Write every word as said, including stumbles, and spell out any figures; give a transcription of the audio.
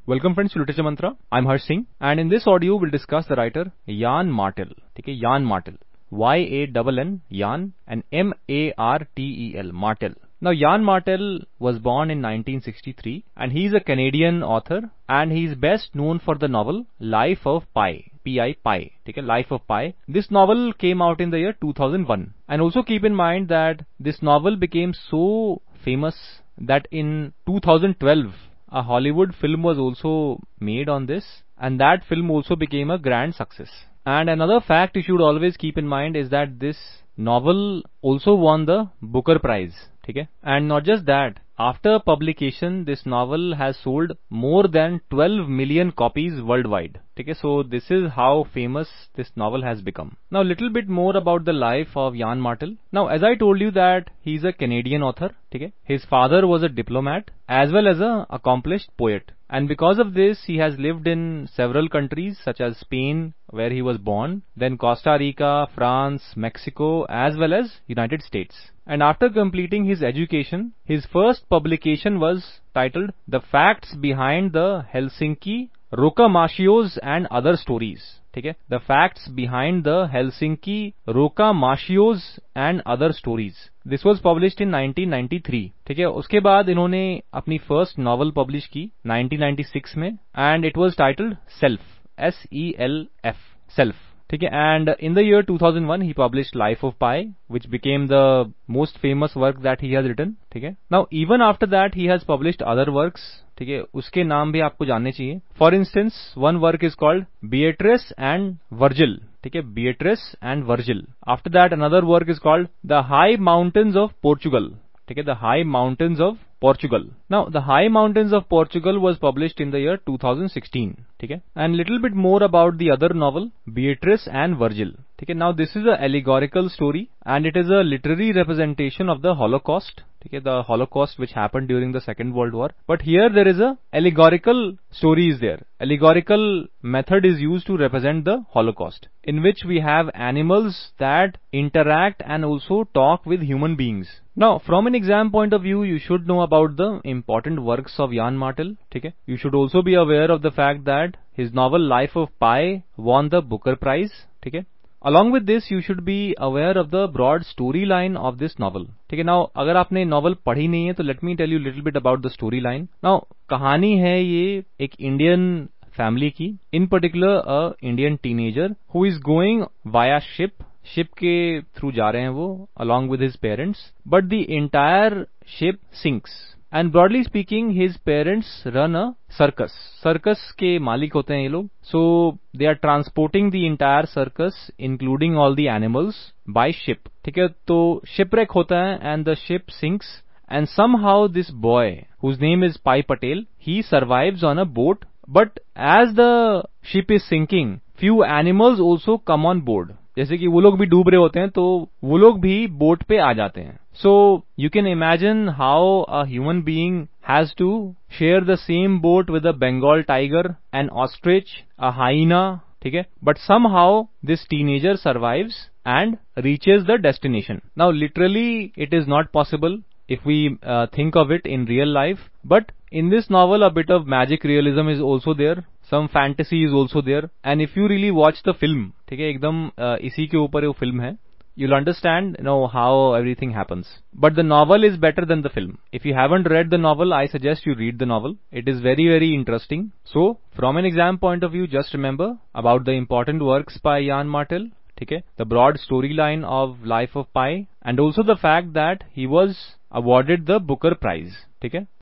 Welcome friends to Literature Mantra. I'm Harsh Singh, and in this audio we'll discuss the writer Yann Martel. ठीक है, Yann Martel, Y A N N Yann and M A R T E L, Martel. Now Yann Martel was born in nineteen sixty-three, and he's a Canadian author, and he's best known for the novel Life of Pi. P I Pi, ठीक है, Life of Pi. This novel came out in the year two thousand one, and also keep in mind that this novel became so famous that in two thousand twelve a Hollywood film was also made on this, and that film also became a grand success. And another fact you should always keep in mind is that this novel also won the Booker Prize, ठीक है, and not just that, after publication this novel has sold more than twelve million copies worldwide, ठीक है. So this is how famous this novel has become. Now little bit more about the life of Yann Martel. Now as I told you that he is a Canadian author, ठीक है. His father was a diplomat as well as a accomplished poet, and because of this he has lived in several countries such as Spain, where he was born, then Costa Rica, France, Mexico, as well as United States. And after completing his education, his first publication was titled The Facts Behind the Helsinki Ruokamachios and Other Stories, ठीक है, The Facts Behind the Helsinki Ruokamachios and Other Stories. This was published in nineteen ninety-three, ठीक है. उसके बाद इन्होंने अपनी first novel publish की nineteen ninety-six में, and it was titled Self, S E L F, Self, ठीक है. And in the year two thousand one he published Life of Pi, which became the most famous work that he has written, ठीक है. Now even after that he has published other works, ठीक है, उसके नाम भी आपको जानने चाहिए. For instance, one work is called Beatrice and Virgil, ठीक है, Beatrice and Virgil. After that another work is called The High Mountains of Portugal, ठीक है, The High Mountains of Portugal. Now the High Mountains of Portugal was published in the year two thousand sixteen, ठीक है. And little bit more about the other novel Beatrice and Virgil, ठीक है. Now this is a allegorical story and it is a literary representation of the Holocaust, ठीक है, the Holocaust which happened during the Second World War. But here there is a allegorical story is there. Allegorical method is used to represent the Holocaust, in which we have animals that interact and also talk with human beings. Now from an exam point of view you should know about the important works of Yann Martel, ठीक है. You should also be aware of the fact that his novel Life of Pi won the Booker Prize, ठीक है. Along with this you should be aware of the broad storyline of this novel, ठीक है. Now अगर आपने novel पढ़ी नहीं है तो let me tell you little bit about the storyline. Now कहानी है ये एक इंडियन फैमिली की, in particular a Indian teenager who is going via ship. Ship के थ्रू जा रहे हैं वो along with his parents, but the entire ship sinks. And broadly speaking his parents run a circus. circus के मालिक होते हैं ये लोग. So they are transporting the entire circus including all the animals by ship, ठीक है. तो shipwreck होता है and the ship sinks, and somehow this boy whose name is Pai Patel, he survives on a boat. But as the ship is sinking, few animals also come on board. जैसे कि वो लोग भी डूब रहे होते हैं तो वो लोग भी बोट पे आ जाते हैं. So you can imagine how a human being has to share the same boat with a Bengal tiger, an ostrich, a hyena, ठीक है. But somehow this teenager survives and reaches the destination. Now literally it is not possible if we uh, think of it in real life, but in this novel a bit of magic realism is also there, some fantasy is also there, and if you really watch the film, ठीक है, एकदम uh, इसी के ऊपर वो film है, you'll understand, you know, how everything happens. But the novel is better than the film. If you haven't read the novel, I suggest you read the novel. It is very very interesting. So from an exam point of view, just remember about the important works by Yann Martel, ठीक है, the broad storyline of Life of Pi, and also the fact that he was awarded the Booker Prize, ठीक है.